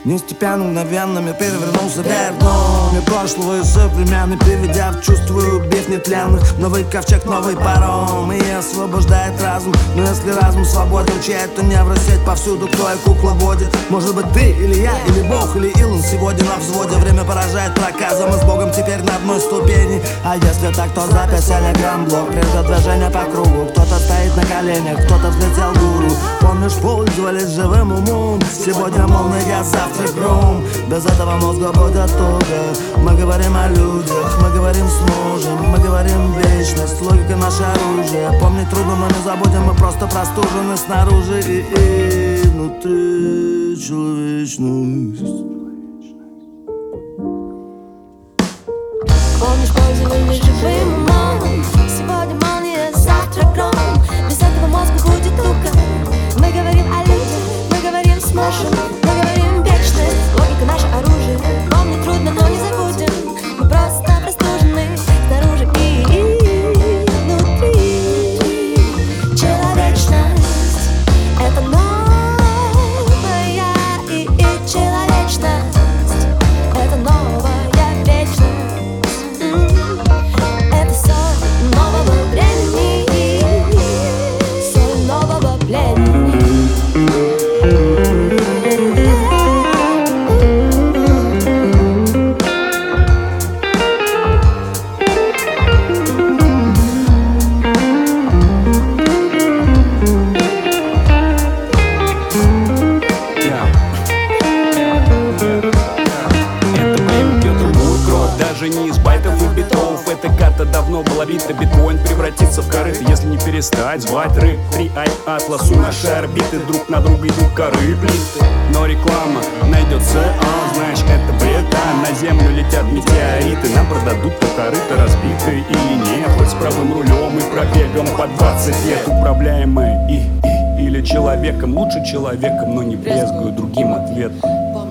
Нестепенно, мгновенно мир перевернулся вверх дном. И прошлого и современный, приведя в чувство, убив нетленных. Новый ковчег, новый паром, и освобождает разум. Но если разум свободен чей, то невросеть повсюду, кто и кукла водит. Может быть ты, или я, или Бог, или Илон сегодня на взводе. Время поражает проказом, и с Богом теперь на одной ступени. А если так, то за 5 телеграм-блок. Прежде движения по кругу, кто-то стоит на коленях, кто-то взлетел гуру. Помнишь, пользовались живым умом. Сегодня молния, завтра гром. Без этого мозга будет туго. Мы говорим о людях, мы говорим с мужем, мы говорим вечность, логика наше оружие. Помнить трудно, но не забудем, мы просто простужены снаружи и внутри человечность. Помнишь, пользовались живым умом. Сегодня молния, завтра гром. Без этого мозга будет туго. Мы говорим о людях, мы говорим с мужем, мы говорим вечность, логика наше оружие. Помнить трудно, но не забудем. Мы просто простужены снаружи и внутри. Человечность — это новая и человечность — это новая вечность. Это соль нового времени, соль нового племени. Не из байтов и битов. Эта карта давно была бита. Биткоин превратится в корыто, если не перестать звать рэп. 3i атласу наши орбиты друг на друга идут коры плиты. Но реклама найдется, знаешь, это бред. На землю летят метеориты, нам продадут то корыто разбитое или нет. Хоть с правым рулем и пробегом по 20 лет. Управляемое или человеком, лучше человеком, но не брезгую другим ответом.